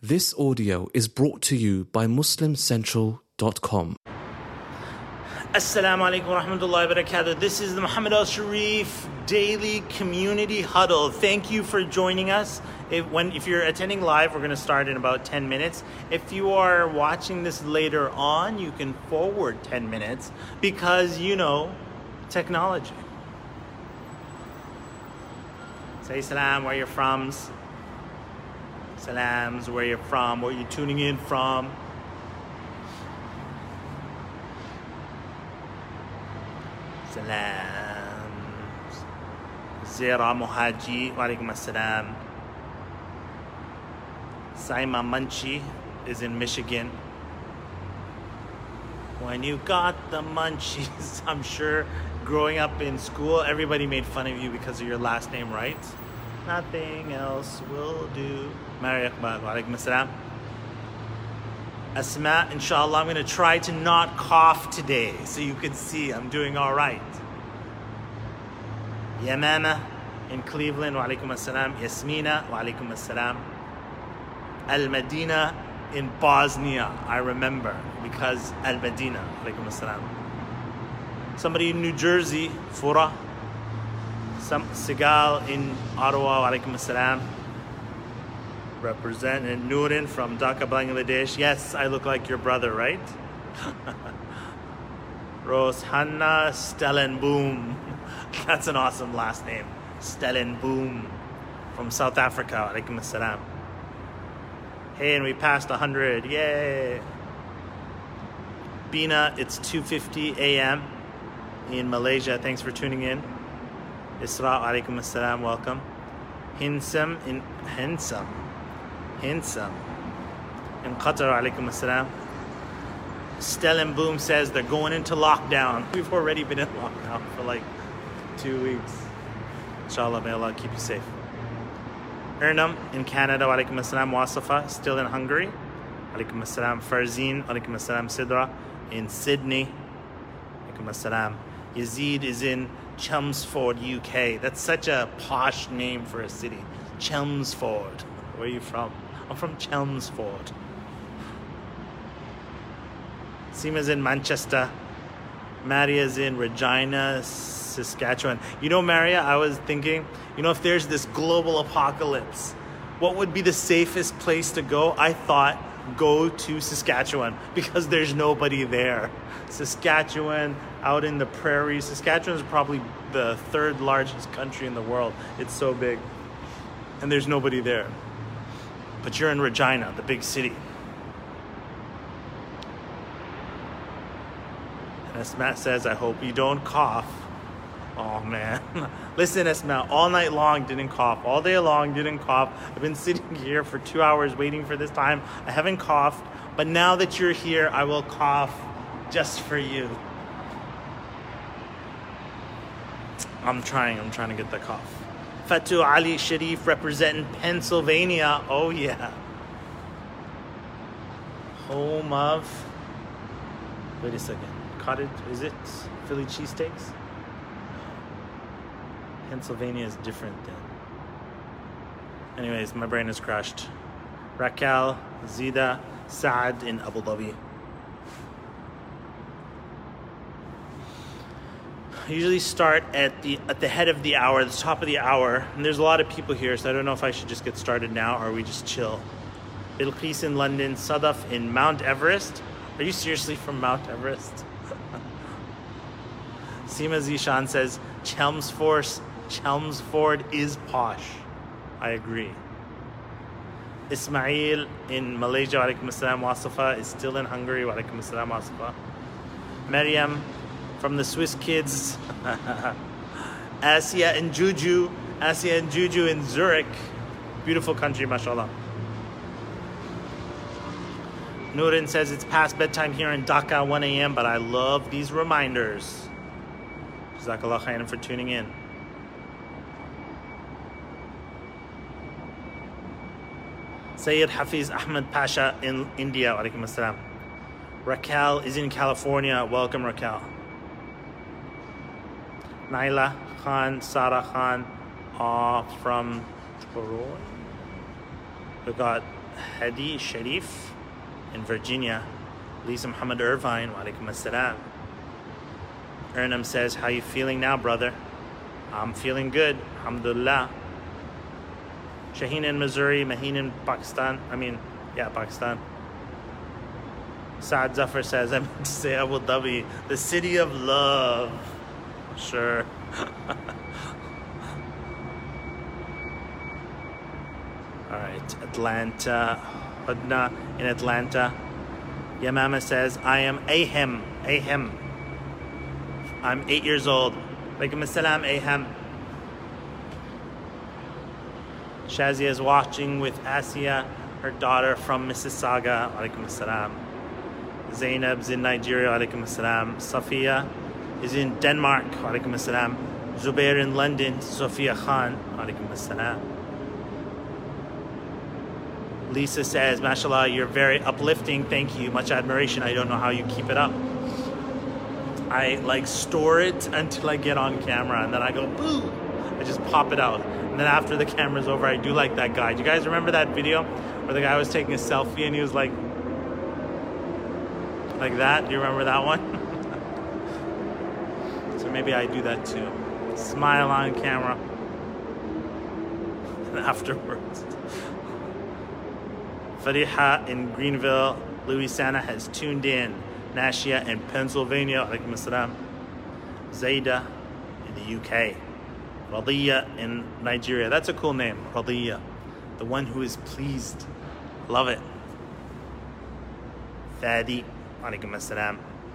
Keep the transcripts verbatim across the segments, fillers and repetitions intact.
This audio is brought to you by muslim central dot com. Assalamu alaikum wa rahmatullahi wa barakatuh. This is the Muhammad Al Sharif Daily Community Huddle. Thank you for joining us. If, when, if you're attending live, we're going to start in about ten minutes. If you are watching this later on, you can forward ten minutes because, you know, technology. Say salam, where you're from. Salams, where you're from, where you're tuning in from. Salams. Zira Muhaji, wa alaikum assalam. Saima Munchie is in Michigan. When you got the munchies, I'm sure growing up in school, everybody made fun of you because of your last name, right? Nothing else will do. Mary Akbar, wa alaikum assalam. Asma, inshallah, I'm going to try to not cough today so you can see I'm doing all right. Yamama in Cleveland, wa alaikum assalam. Yasmina, wa alaikum assalam. Al-Madina in Bosnia, I remember, because Al-Madina, wa alaikum assalam. Somebody in New Jersey, Fura. Some Sigal in Ottawa, wa alaikum assalam. Representing Nurin from Dhaka, Bangladesh. Yes, I look like your brother, right? Roshanna Stellenboom. That's an awesome last name. Stellenboom from South Africa. Alaikum assalam. Hey, and we passed one hundred. Yay. Bina, it's two fifty a.m. in Malaysia. Thanks for tuning in. Isra, alaikum assalam. Welcome. Hinsam in Hinsam. Hinsam in Qatar, alaikum assalam. Stellenboom says they're going into lockdown. We've already been in lockdown for like two weeks. Inshallah, may Allah keep you safe. Ernam in Canada, alaikum assalam. Wasafa, still in Hungary. Alaikum assalam. Farzeen, alaikum assalam. Sidra in Sydney. Alaikum assalam. Yazid is in Chelmsford, U K. That's such a posh name for a city. Chelmsford. Where are you from? I'm from Chelmsford. Seema's in Manchester. Maria's in Regina, Saskatchewan. You know, Maria, I was thinking, you know, if there's this global apocalypse, what would be the safest place to go? I thought, go to Saskatchewan because there's nobody there. Saskatchewan, out in the prairies. Saskatchewan is probably the third largest country in the world. It's so big. And there's nobody there. But you're in Regina, the big city. And Asma says, I hope you don't cough. Oh, man. Listen, Asma, all night long didn't cough. All day long didn't cough. I've been sitting here for two hours waiting for this time. I haven't coughed. But now that you're here, I will cough just for you. I'm trying. I'm trying to get the cough. Fatu Ali Sharif representing Pennsylvania. Oh, yeah. Home of... Wait a second. Cottage... Is it Philly cheesesteaks? Pennsylvania is different then. Anyways, my brain is crushed. Raquel, Zida, Saad in Abu Dhabi. I usually start at the at the head of the hour, the top of the hour, and there's a lot of people here, so I don't know if I should just get started now or we just chill. Bilqis in London, Sadaf in Mount Everest. Are you seriously from Mount Everest? Seema Zishan says Chelmsford, Chelmsford is posh. I agree. Ismail in Malaysia, wa alaikum assalam. Wasafa is still in Hungary, wa alaikum assalam. Wasafa. Maryam from the Swiss kids. Asia and Juju. Asia and Juju in Zurich. Beautiful country, mashallah. Nurin says it's past bedtime here in Dhaka, one a.m., but I love these reminders. Jazakallah khairan for tuning in. Sayyid Hafiz Ahmed Pasha in India, wa alaikum assalam. Raquel is in California. Welcome, Raquel. Naila Khan, Sarah Khan, all from Troy. We got Hadi Sharif in Virginia. Lisa Muhammad Irvine, wa alaikum assalam. Ernam says, how you feeling now, brother? I'm feeling good, alhamdulillah. Shaheen in Missouri, Maheen in Pakistan. I mean, yeah, Pakistan. Saad Zafar says, I meant to say Abu Dhabi, the city of love. Sure. All right, Atlanta, Hudna in Atlanta. Yamama says, I am Ahem, Ahem. I'm eight years old. Alaikum assalam, Ahem. Shazia is watching with Asia, her daughter from Mississauga. Alaikum assalam. Zainab's in Nigeria. Alaikum assalam. Safiya is in Denmark. Alaikum assalam. Zubair in London. Sophia Khan. Alaikum assalam. Lisa says, mashallah, you're very uplifting. Thank you. Much admiration. I don't know how you keep it up. I like store it until I get on camera and then I go, boo. I just pop it out. And then after the camera's over, I do like that guy. Do you guys remember that video where the guy was taking a selfie and he was like, like that? Do you remember that one? So maybe I do that too. Smile on camera. And afterwards. Fariha in Greenville, Louisiana has tuned in. Nashia in Pennsylvania, alaikum assalam. Zaida in the U K. Radiya in Nigeria. That's a cool name, Radiya. The one who is pleased. Love it. Fadi, alaikum assalam.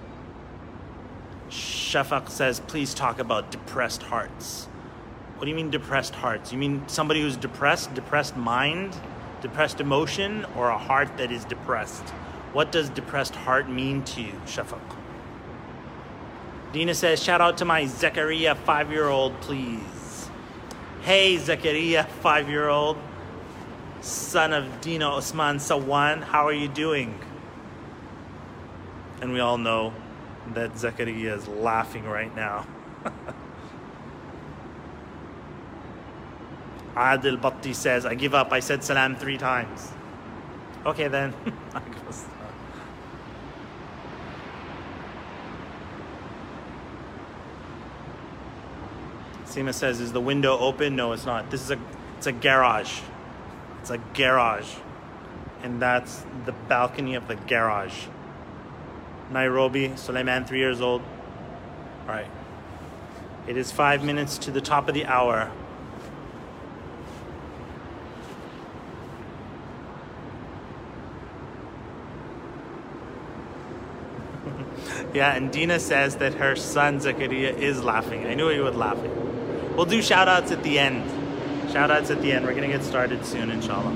Shafaq says, please talk about depressed hearts. What do you mean depressed hearts? You mean somebody who's depressed, depressed mind, depressed emotion, or a heart that is depressed? What does depressed heart mean to you, Shafaq? Dina says, shout out to my Zakaria five-year-old, please. Hey, Zakaria five-year-old, son of Dina Osman Sawan, how are you doing? And we all know that Zakaria is laughing right now. Adil Batti says, I give up. I said salam three times. Okay then. Seema says, is the window open? No, it's not. This is a, it's a garage. It's a garage. And that's the balcony of the garage. Nairobi, Suleiman, three years old. All right. It is five minutes to the top of the hour. Yeah, and Dina says that her son Zakaria is laughing. I knew he would laugh. We'll do shout outs at the end. Shout outs at the end. We're going to get started soon, inshallah.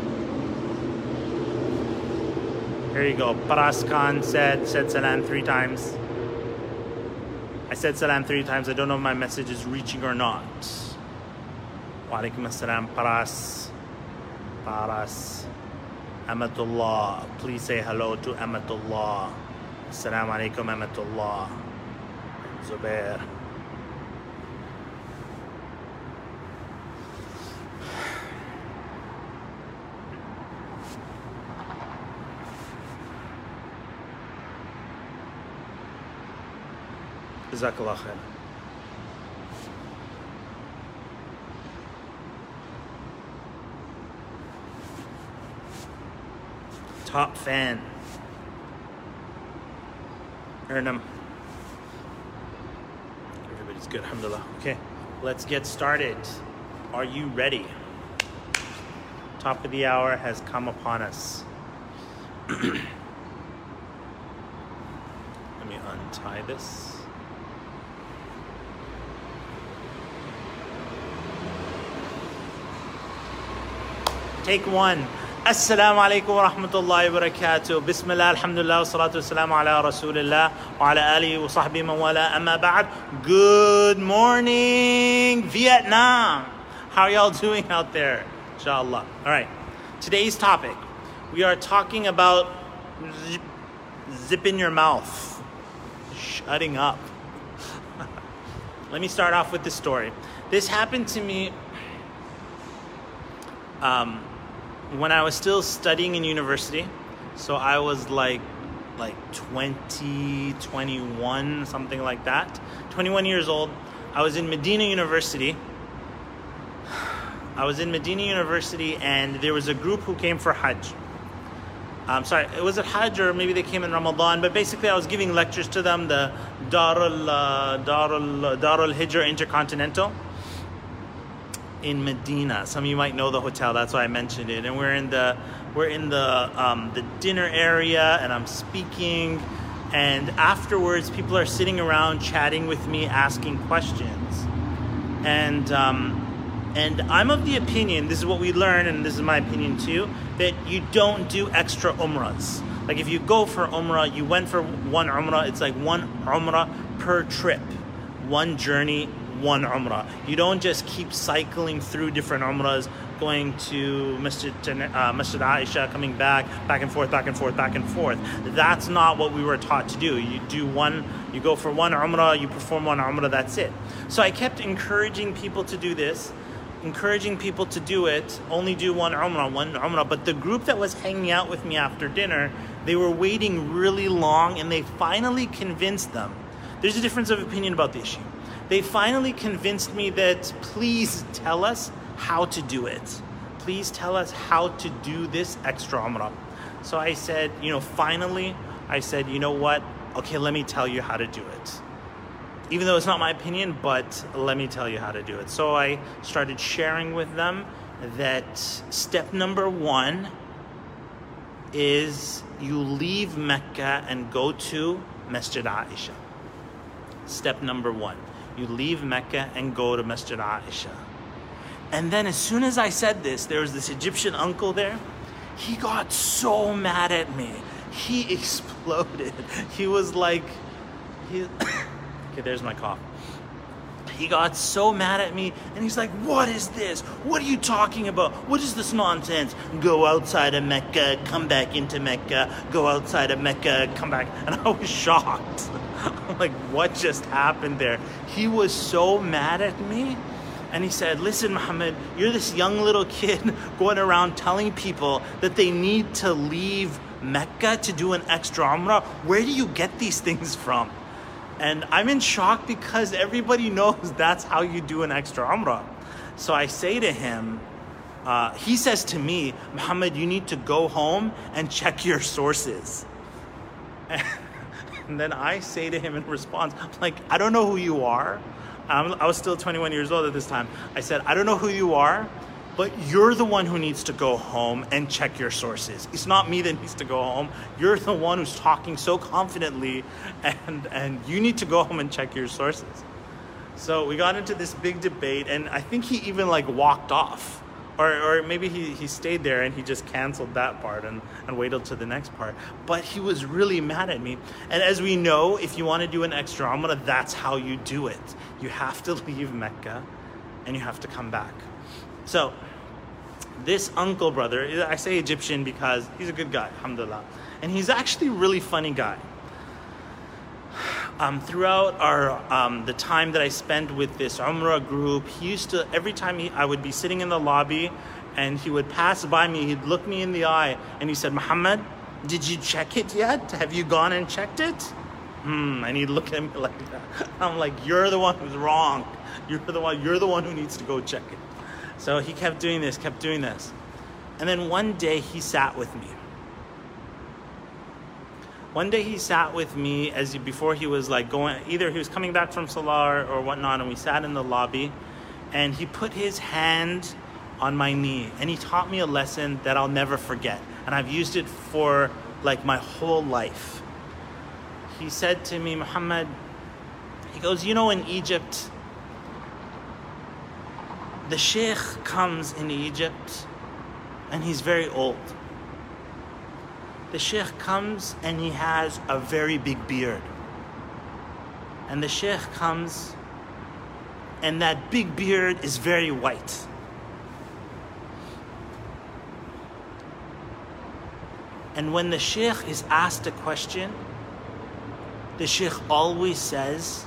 Here you go. Paras Khan said, said salam three times. I said salam three times. I don't know if my message is reaching or not. Wa alaikum assalam, Paras. Paras. Amatullah. Please say hello to Amatullah. Assalamu alaikum, Amatullah. Zubair. Jazakallah khair. Top fan. Ernam. Everybody's good, alhamdulillah. Okay, let's get started. Are you ready? Top of the hour has come upon us. Let me untie this. Take one. Assalamu alaikum wa rahmatullahi wa barakatuh. Bismillah, alhamdulillah, wa salatu wa salamu ala rasulillah, wa ala alihi wa sahbihi man wala, amma ba'd. Good morning, Vietnam. How are y'all doing out there? Inshallah. All right. Today's topic, we are talking about zip, zip in your mouth. Shutting up. Let me start off with this story. This happened to me um, when I was still studying in university, so I was like like twenty, twenty-one, something like that, twenty-one years old. I was in Medina University. I was in Medina University, and there was a group who came for Hajj. Um, sorry, it was a Hajj, or maybe they came in Ramadan, but basically I was giving lectures to them, the Darul, uh, Darul, Darul Hijra Intercontinental in Medina. Some of you might know the hotel, that's why I mentioned it. And we're in the we're in the um, the dinner area, and I'm speaking, and afterwards people are sitting around chatting with me, asking questions. And um, and I'm of the opinion, this is what we learn, and this is my opinion too, that you don't do extra umrahs. Like if you go for umrah, you went for one umrah, it's like one umrah per trip. One journey, one umrah. You don't just keep cycling through different umrahs, going to Masjid, uh, Masjid Aisha, coming back, back and forth, back and forth, back and forth. That's not what we were taught to do. You do one, you go for one umrah, you perform one umrah, that's it. So I kept encouraging people to do this, encouraging people to do it, only do one umrah, one umrah. But the group that was hanging out with me after dinner, they were waiting really long, and they finally convinced them. There's a difference of opinion about the issue. They finally convinced me that please tell us how to do it. Please tell us how to do this extra umrah. So I said, you know, finally, I said, you know what? Okay, let me tell you how to do it. Even though it's not my opinion, but let me tell you how to do it. So I started sharing with them that step number one is you leave Mecca and go to Masjid Aisha. Step number one, you leave Mecca and go to Masjid Aisha. And then as soon as I said this, there was this Egyptian uncle there. He got so mad at me. He exploded. He was like, he, okay, there's my cough. He got so mad at me, and he's like, what is this? What are you talking about? What is this nonsense? Go outside of Mecca, come back into Mecca, go outside of Mecca, come back. And I was shocked. I'm like, what just happened there? He was so mad at me. And he said, listen, Muhammad, you're this young little kid going around telling people that they need to leave Mecca to do an extra umrah. Where do you get these things from? And I'm in shock because everybody knows that's how you do an extra umrah. So I say to him, uh, he says to me, Muhammad, you need to go home and check your sources. And then I say to him in response, like, I don't know who you are. Um, I was still twenty-one years old at this time. I said, I don't know who you are, but you're the one who needs to go home and check your sources. It's not me that needs to go home. You're the one who's talking so confidently, and, and you need to go home and check your sources. So we got into this big debate, and I think he even like walked off. Or, or maybe he, he stayed there and he just canceled that part and, and waited to the next part. But he was really mad at me. And as we know, if you want to do an extra umrah, that's how you do it. You have to leave Mecca and you have to come back. So this uncle brother, I say Egyptian because he's a good guy, alhamdulillah. And he's actually a really funny guy. Um, throughout our um, the time that I spent with this Umrah group, he used to, every time he, I would be sitting in the lobby and he would pass by me, he'd look me in the eye and he said, Muhammad, did you check it yet? Have you gone and checked it? Hmm, and he'd look at me like that. I'm like, you're the one who's wrong. You're the one, you're the one who needs to go check it. So he kept doing this, kept doing this. And then one day he sat with me. One day he sat with me as he, before he was like going, either he was coming back from Salah or whatnot, and we sat in the lobby, and he put his hand on my knee, and he taught me a lesson that I'll never forget, and I've used it for like my whole life. He said to me, Muhammad, he goes, you know, in Egypt, the sheikh comes in Egypt, and he's very old. The sheikh comes and he has a very big beard. And the sheikh comes and that big beard is very white. And when the sheikh is asked a question, the sheikh always says,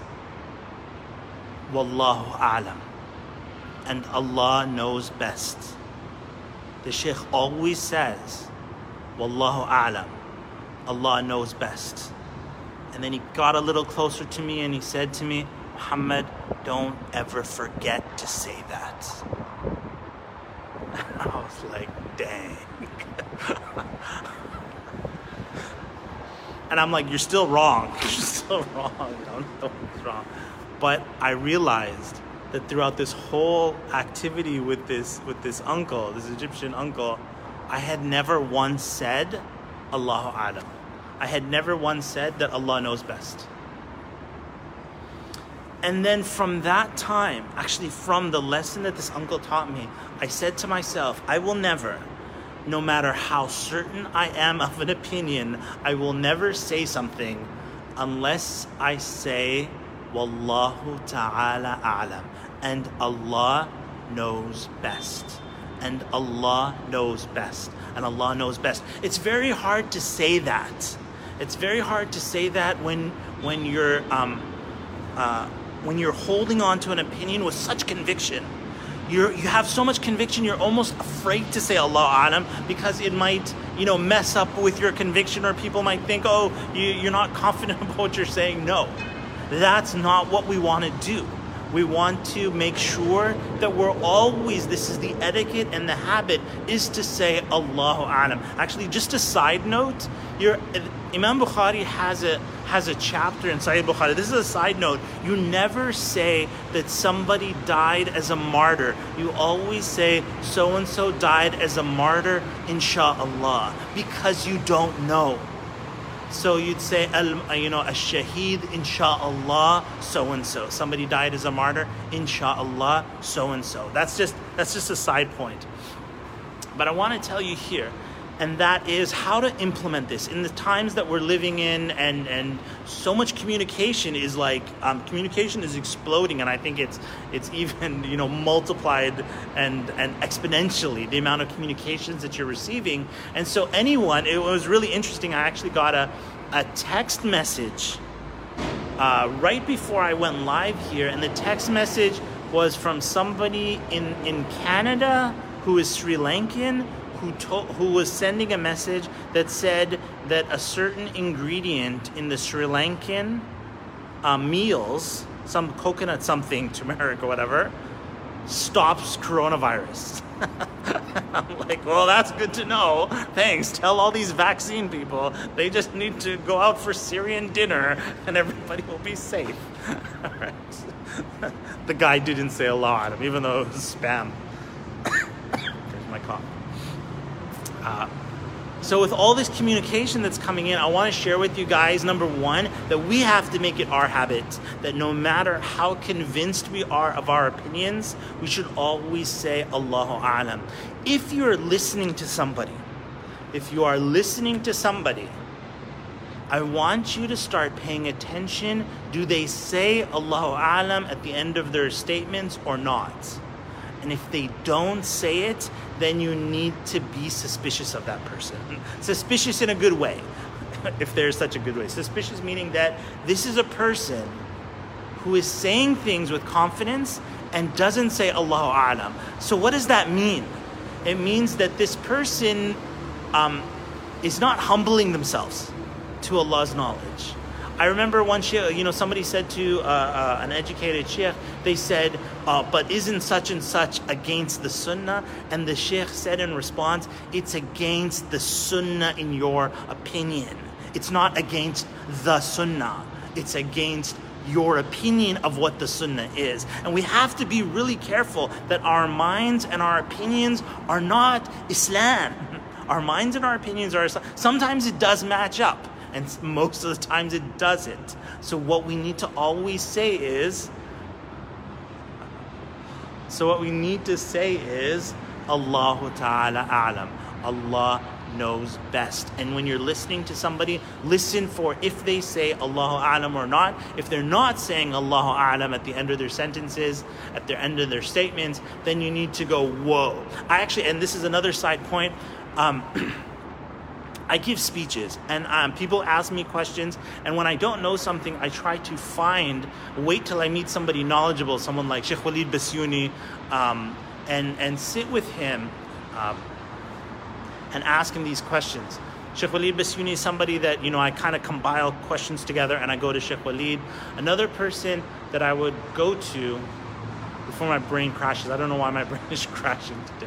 Wallahu a'lam. And Allah knows best. the Sheikh always says, Wallahu a'lam, Allah knows best. And then he got a little closer to me and he said to me, Muhammad, don't ever forget to say that. I was like, dang. And I'm like, you're still wrong. You're still wrong. I don't know what's wrong. But I realized that throughout this whole activity with this with this uncle, this Egyptian uncle, I had never once said, Allahu A'lam. I had never once said that Allah knows best. And then from that time, actually from the lesson that this uncle taught me, I said to myself, I will never, no matter how certain I am of an opinion, I will never say something unless I say, Wallahu ta'ala a'lam. And Allah knows best. And Allah knows best. And Allah knows best. It's very hard to say that. It's very hard to say that when when you're um, uh, when you're holding on to an opinion with such conviction. You're, you have so much conviction, you're almost afraid to say Allah A'lam because it might, you know, mess up with your conviction, or people might think, oh, you, you're not confident about what you're saying. No, that's not what we want to do. We want to make sure that we're always, this is the etiquette and the habit, is to say Allahu A'lam. Actually, just a side note, your Imam Bukhari has a has a chapter in Sahih Bukhari. This is a side note. You never say that somebody died as a martyr. You always say so-and-so died as a martyr, insha'Allah, because you don't know. So you'd say, you know, a shaheed, insha'Allah, so-and-so. Somebody died as a martyr, insha'Allah, so-and-so. That's just, that's just a side point. But I want to tell you here, and that is how to implement this in the times that we're living in, and, and so much communication is like, um, communication is exploding, and I think it's it's even, you know, multiplied and, and exponentially, the amount of communications that you're receiving. And so anyone, it was really interesting, I actually got a, a text message uh, right before I went live here, and the text message was from somebody in, in Canada who is Sri Lankan, Who, to, who was sending a message that said that a certain ingredient in the Sri Lankan uh, meals, some coconut something, turmeric or whatever, stops coronavirus. I'm like, well, that's good to know. Thanks. Tell all these vaccine people they just need to go out for Syrian dinner and everybody will be safe. All right. The guy didn't say Allah at him, even though it was spam. There's my cough. Uh, so with all this communication that's coming in, I want to share with you guys, number one, that we have to make it our habit, that no matter how convinced we are of our opinions, we should always say Allahu A'lam. If you're listening to somebody, if you are listening to somebody, I want you to start paying attention. Do they say Allahu A'lam at the end of their statements or not? And if they don't say it, then you need to be suspicious of that person. Suspicious in a good way, if there's such a good way. Suspicious meaning that this is a person who is saying things with confidence and doesn't say Allahu A'lam. So what does that mean? It means that this person um, is not humbling themselves to Allah's knowledge. I remember one sheikh, you know, somebody said to uh, uh, an educated sheikh, they said, uh, but isn't such and such against the sunnah? And the sheikh said in response, it's against the sunnah in your opinion. It's not against the sunnah. It's against your opinion of what the sunnah is. And we have to be really careful that our minds and our opinions are not Islam. Our minds and our opinions are Islam. Sometimes it does match up. And most of the times it doesn't. So what we need to always say is, so what we need to say is, Allahu Ta'ala A'lam. Allah knows best. And when you're listening to somebody, listen for if they say Allahu A'lam or not. If they're not saying Allahu A'lam at the end of their sentences, at the end of their statements, then you need to go, whoa. I actually, and this is another side point, um, I give speeches, and um, people ask me questions, and when I don't know something, I try to find, wait till I meet somebody knowledgeable, someone like Sheikh Walid Basuni, um, and, and sit with him, um, and ask him these questions. Sheikh Walid Basuni is somebody that, you know, I kind of compile questions together and I go to Sheikh Walid. Another person that I would go to before my brain crashes. I don't know why my brain is crashing today.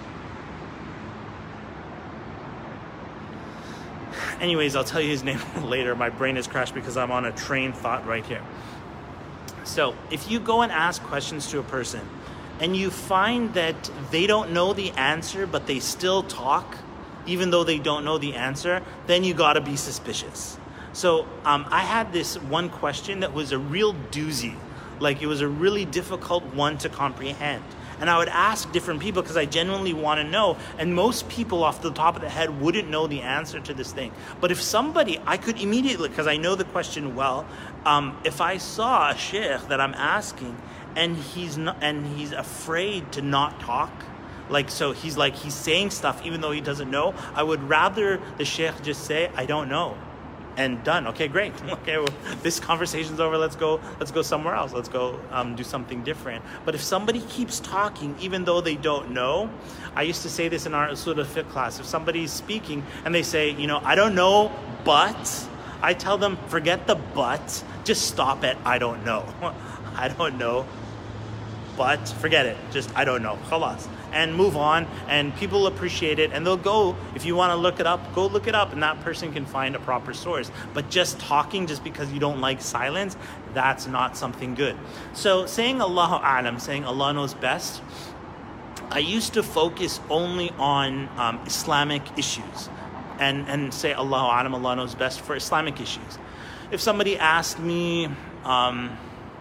Anyways, I'll tell you his name later. My brain has crashed because I'm on a train thought right here. So if you go and ask questions to a person and you find that they don't know the answer, but they still talk, even though they don't know the answer, then you gotta be suspicious. So um, I had this one question that was a real doozy. Like, it was a really difficult one to comprehend. And I would ask different people because I genuinely want to know. And most people off the top of the head wouldn't know the answer to this thing. But if somebody, I could immediately, because I know the question well, um, if I saw a sheikh that I'm asking and he's not, and he's afraid to not talk, like, so he's like, he's saying stuff even though he doesn't know, I would rather the sheikh just say, I don't know. And done. Okay, great. Okay, well, this conversation's over. Let's go. Let's go somewhere else. Let's go um, do something different. But if somebody keeps talking, even though they don't know, I used to say this in our Usul al-Fiqh class. If somebody's speaking and they say, you know, I don't know, but I tell them, forget the but. Just stop at I don't know. I don't know, but forget it. Just I don't know. Khalas. And move on, and people appreciate it, and they'll go, if you want to look it up, go look it up, and that person can find a proper source. But just talking just because you don't like silence, that's not something good. So saying Allahu A'lam, saying Allah knows best, I used to focus only on um, Islamic issues and, and say Allahu A'lam, Allah knows best for Islamic issues. If somebody asked me, um,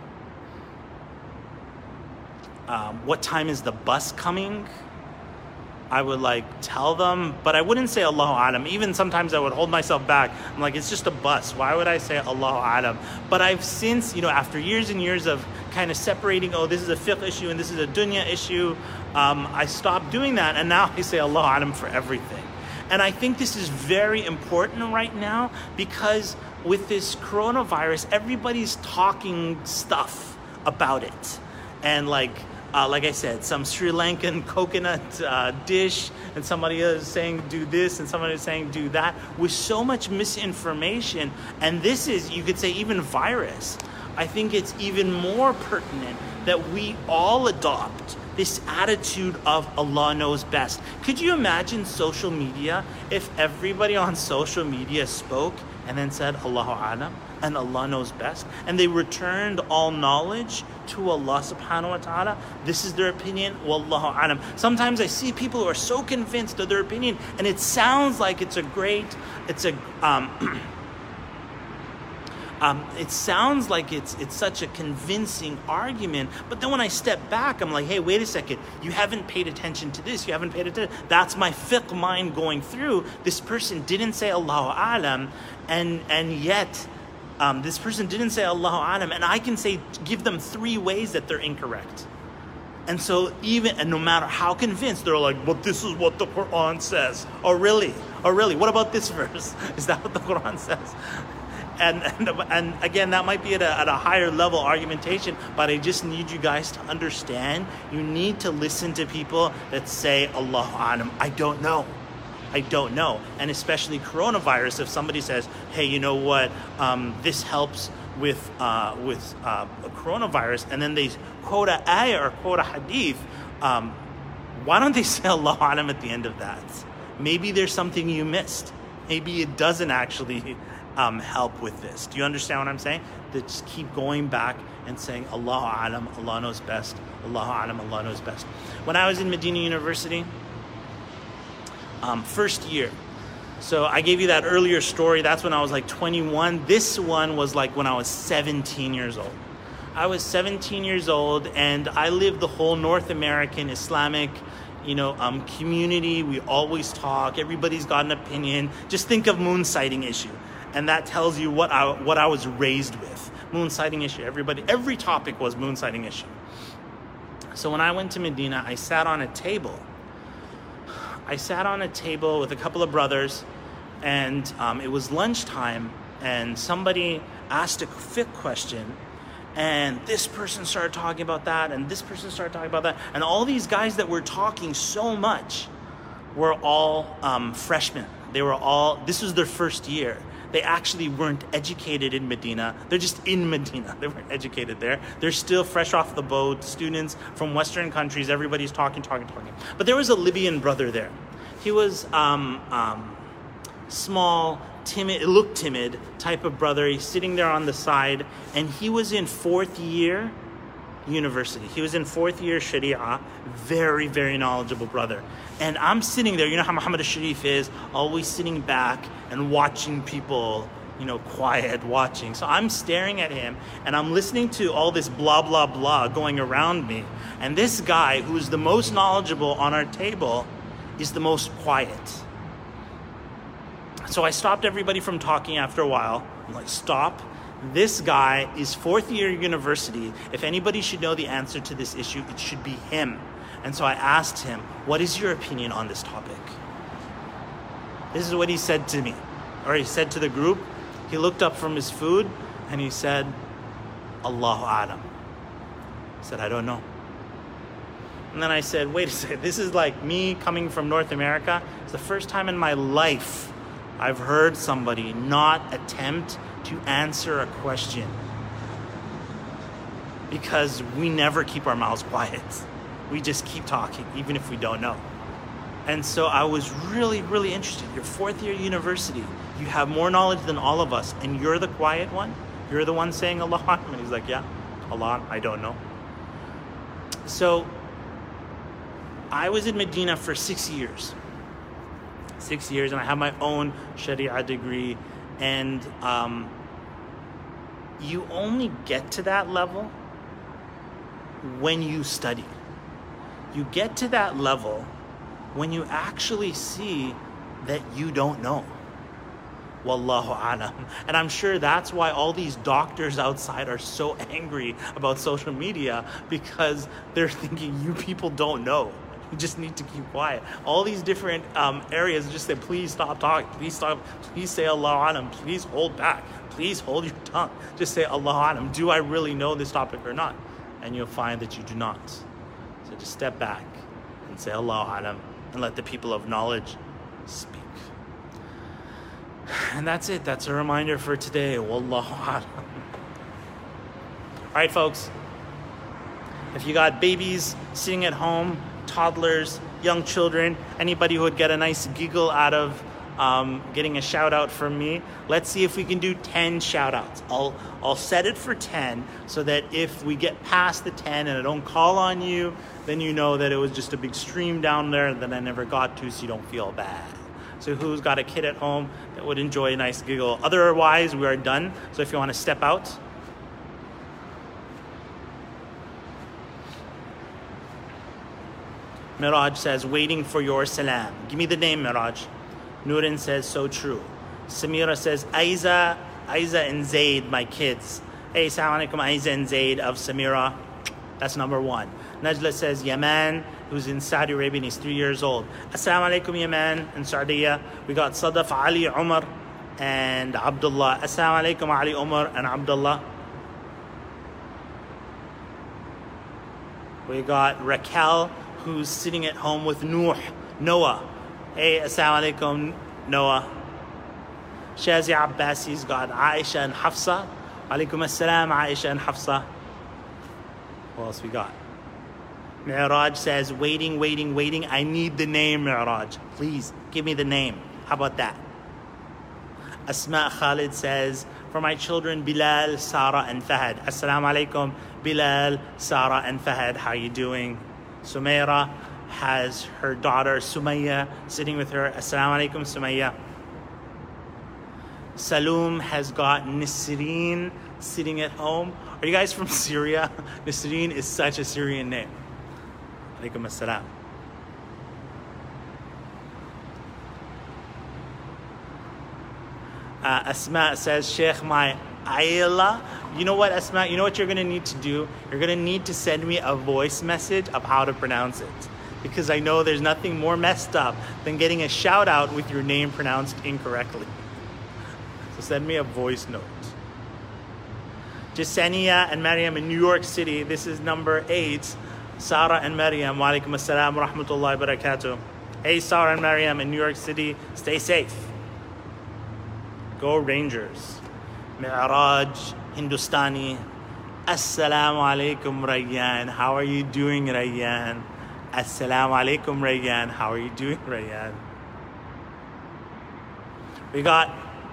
Um, what time is the bus coming? I would like tell them, but I wouldn't say Allahu A'lam. Even sometimes I would hold myself back. I'm like, it's just a bus. Why would I say Allahu A'lam? But I've since, you know, after years and years of kind of separating, oh, this is a fiqh issue and this is a dunya issue, um, I stopped doing that, and now I say Allahu A'lam for everything. And I think this is very important right now because with this coronavirus, everybody's talking stuff about it. And like, Uh, like I said, some Sri Lankan coconut uh, dish, and somebody is saying do this, and somebody is saying do that, with so much misinformation. And this is, you could say, even virus. I think it's even more pertinent that we all adopt this attitude of Allah knows best. Could you imagine social media if everybody on social media spoke and then said Allahu A'lam and Allah knows best, and they returned all knowledge to Allah subhanahu wa ta'ala? This is their opinion, Wallahu A'lam. Sometimes I see people who are so convinced of their opinion, and it sounds like it's a great, it's a, um, Um, it sounds like it's it's such a convincing argument, but then when I step back, I'm like, hey, wait a second, you haven't paid attention to this, you haven't paid attention. That's my fiqh mind going through. This person didn't say Allahu A'lam, and and yet um, this person didn't say Allahu A'lam, and I can say, give them three ways that they're incorrect. And so even, and no matter how convinced, they're like, but this is what the Quran says. Oh, really? Oh, really? What about this verse? Is that what the Quran says? And, and and again, that might be at a, at a higher level argumentation, but I just need you guys to understand, you need to listen to people that say, Allahu A'lam, I don't know. I don't know. And especially coronavirus, if somebody says, hey, you know what, um, this helps with uh, with uh, coronavirus, and then they quote a ayah or quote a hadith, um, why don't they say Allahu A'lam at the end of that? Maybe there's something you missed. Maybe it doesn't actually Um, help with this. Do you understand what I'm saying? That just keep going back and saying Allahu A'lam, Allah knows best. Allahu A'lam, Allah knows best. When I was in Medina University, um, first year, so I gave you that earlier story. That's when I was like twenty-one. This one was like when I was seventeen years old. I was seventeen years old, and I lived the whole North American Islamic you know, um, community. We always talk. Everybody's got an opinion. Just think of moon sighting issue. And that tells you what I what I was raised with. Moon sighting issue. Everybody, every topic was moon sighting issue. So when I went to Medina, I sat on a table. I sat on a table with a couple of brothers, and um, it was lunchtime, and somebody asked a fiqh question, and this person started talking about that, and this person started talking about that, and all these guys that were talking so much were all um, freshmen. They were all, this was their first year. They actually weren't educated in Medina. They're just in Medina. They weren't educated there. They're still fresh off the boat, students from Western countries. Everybody's talking, talking, talking. But there was a Libyan brother there. He was um, um, small, timid, looked timid type of brother. He's sitting there on the side, and he was in fourth year university. He was in fourth year Sharia. Very, very knowledgeable brother. And I'm sitting there, you know how Muhammad al-Sharif is, always sitting back and watching people, you know, quiet, watching. So I'm staring at him, and I'm listening to all this blah, blah, blah going around me. And this guy, who's the most knowledgeable on our table, is the most quiet. So I stopped everybody from talking after a while. I'm like, stop. This guy is fourth year university. If anybody should know the answer to this issue, it should be him. And so I asked him, what is your opinion on this topic? This is what he said to me, or he said to the group. He looked up from his food and he said, Allahu A'lam. He said, I don't know. And then I said, wait a second, this is like me coming from North America. It's the first time in my life I've heard somebody not attempt to answer a question, because we never keep our mouths quiet. We just keep talking, even if we don't know. And so I was really, really interested. You're fourth year university. You have more knowledge than all of us, and you're the quiet one? You're the one saying Allah? And he's like, yeah, Allah, I don't know. So I was in Medina for six years. Six years, and I have my own Sharia degree. And um, you only get to that level when you study. You get to that level when you actually see that you don't know. Wallahu a'lam. And I'm sure that's why all these doctors outside are so angry about social media, because they're thinking you people don't know. You just need to keep quiet. All these different um, areas just say, please stop talking. Please stop. Please say Allah A'lam. Please hold back. Please hold your tongue. Just say Allah A'lam. Do I really know this topic or not? And you'll find that you do not. So just step back and say Allah A'lam and let the people of knowledge speak. And that's it. That's a reminder for today. Wallahu A'lam. All right, folks. If you got babies sitting at home, toddlers, young children, anybody who would get a nice giggle out of um, getting a shout out from me, let's see if we can do ten shout outs. I'll, I'll set it for ten so that if we get past the ten and I don't call on you, then you know that it was just a big stream down there that I never got to, so you don't feel bad. So who's got a kid at home that would enjoy a nice giggle? Otherwise, we are done. So if you want to step out. Miraj says, waiting for your salam. Give me the name, Miraj. Nurin says, so true. Samira says, Aiza, Aiza and Zaid, my kids. Hey, assalamu alaikum, Aiza and Zaid of Samira. That's number one. Najla says, Yaman, who's in Saudi Arabia and he's three years old. Assalamu alaikum, Yaman in Saudiya. We got Sadaf, Ali, Umar, and Abdullah. Assalamu alaikum, Ali, Umar, and Abdullah. We got Raquel, who's sitting at home with Nuh, Noah. Hey, assalamu alaikum, Noah. Shazi Abbasi's got Aisha and Hafsa. Alaikum assalam, Aisha and Hafsa. What else we got? Mi'raj says, waiting, waiting, waiting. I need the name, Mi'raj. Please, give me the name. How about that? Asma Khalid says, for my children, Bilal, Sarah, and Fahad. Assalamu alaikum, Bilal, Sarah, and Fahad. How you doing? Sumaira has her daughter Sumaya sitting with her. Assalamu alaikum, Sumaya. Saloom has got Nisreen sitting at home. Are you guys from Syria? Nisreen is such a Syrian name. Alaikum assalam. Uh, Asma says, Sheikh, my Ayla. You know what, Asma? You know what you're going to need to do? You're going to need to send me a voice message of how to pronounce it. Because I know there's nothing more messed up than getting a shout out with your name pronounced incorrectly. So send me a voice note. Jasenia and Maryam in New York City. This is number eight. Sarah and Maryam. Wa alaikum assalam wa rahmatullahi wa barakatuh. Hey, Sarah and Mariam in New York City, stay safe. Go Rangers. Mi'raj Hindustani. Assalamu alaikum, Rayyan. How are you doing, Rayyan? Assalamu alaikum, Rayyan. How are you doing, Rayyan? We got,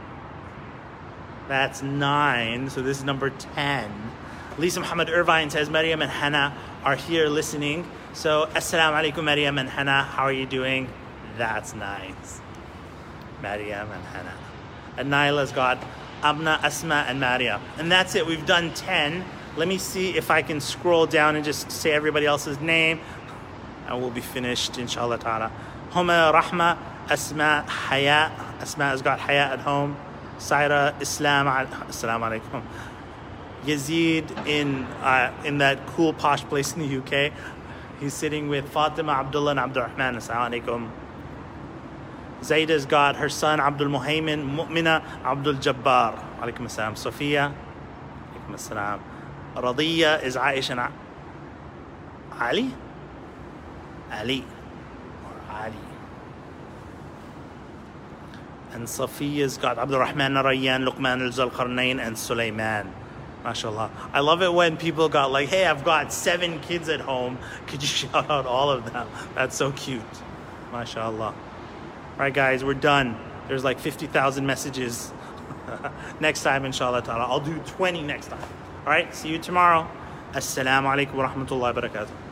that's nine, so this is number ten. Lisa Muhammad Irvine says, Mariam and Hannah are here listening. So, Assalamu alaikum, Mariam and Hannah. How are you doing? That's nice. Mariam and Hannah. And Naila's got Abna, Asma, and Mariam. And that's it. We've done ten. Let me see if I can scroll down and just say everybody else's name. And we'll be finished, inshallah ta'ala. Homa, Rahma, Asma, Haya. Asma has got Haya at home. Saira, Islam, Assalamu alaikum. Yazid in uh, in that cool posh place in the U K. He's sitting with Fatima, Abdullah, and Abdurrahman. Assalamu alaikum. Zaida's got her son Abdul Muhaymin, Mu'mina, Abdul Jabbar. Alaikum assalam. Sophia. Alaikum assalam. Radiya is Aisha and Ali? Ali. Or Ali. And Sophia's got Abdul Rahman, Rayyan, Luqman, al-Zulqarnain, and Sulaiman. MashaAllah. I love it when people got like, hey, I've got seven kids at home. Could you shout out all of them? That's so cute. MashaAllah. All right, guys, we're done. There's like fifty thousand messages. Next time, inshallah ta'ala. I'll do twenty next time. All right, see you tomorrow. Assalamu alaikum wa rahmatullahi wa barakatuh.